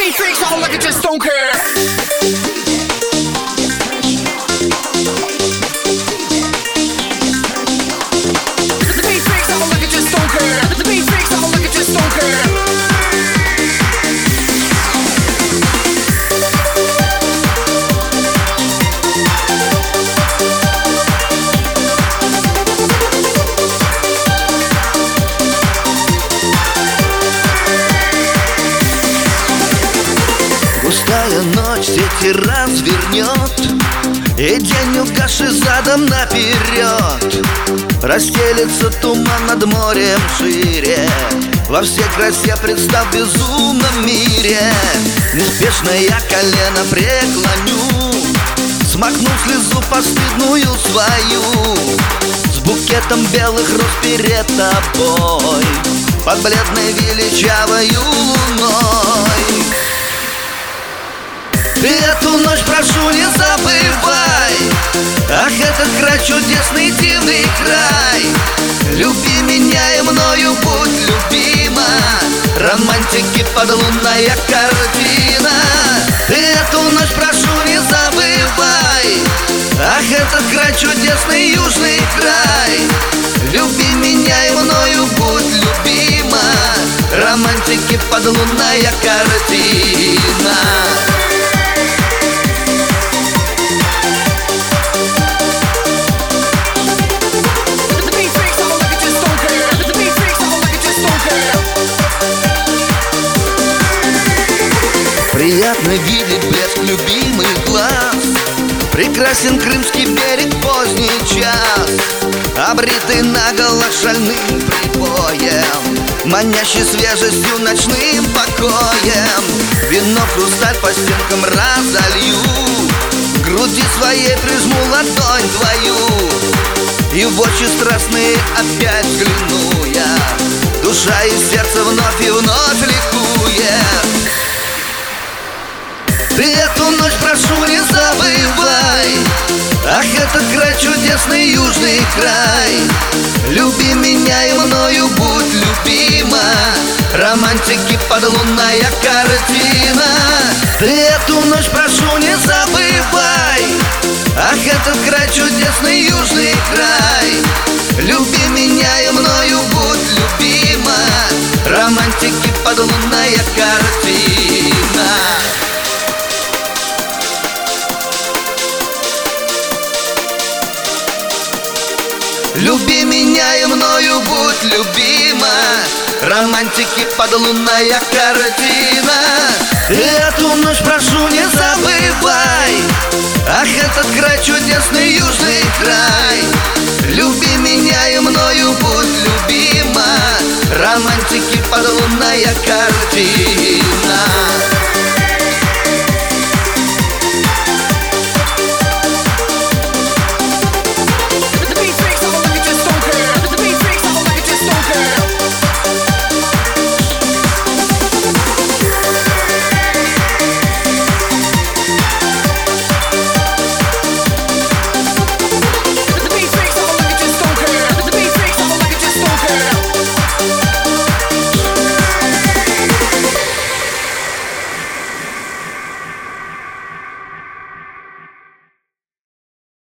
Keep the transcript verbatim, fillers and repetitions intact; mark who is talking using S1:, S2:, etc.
S1: beat freaks all like I just don't care.
S2: Густая ночь сети развернет, и день угасший задом наперед. Расстелится туман над морем шире, во всей красе представ в безумном мире. Неспешно я колено преклоню, смахнув слезу постыдную свою. С букетом белых роз перед тобой, под бледной величавою луной. Ты эту ночь, прошу, не забывай. Ах, этот край чудесный, дивный край. Люби меня и мною будь любима. Романтики подлунная картина. Ты эту ночь, прошу, не забывай. Ах, этот край чудесный, южный край. Люби меня и мною будь любима. Романтики подлунная картина. Приятно видеть блеск любимых глаз. Прекрасен крымский берег поздний час, обритый наголо шальным прибоем, манящий свежестью ночным покоем. Вино в хрусталь по стенкам разолью, к груди своей прижму ладонь твою, и в очи страстные опять взгляну я. Душа и сердце вновь и вновь ликует. Ты эту ночь, прошу, не забывай. Ах, этот край чудесный, южный край. Люби меня и мною будь любима. Романтики подлунная картина. Ты эту ночь, прошу, не забывай. Ах, этот край чудесный, южный край. Люби меня и мною будь любима. Романтики подлунная картина. Люби меня и мною будь любима. Романтики подлунная картина. Эту ночь, прошу, не забывай. Ах, этот край чудесный, южный край. Люби меня и мною будь любима. Романтики подлунная картина.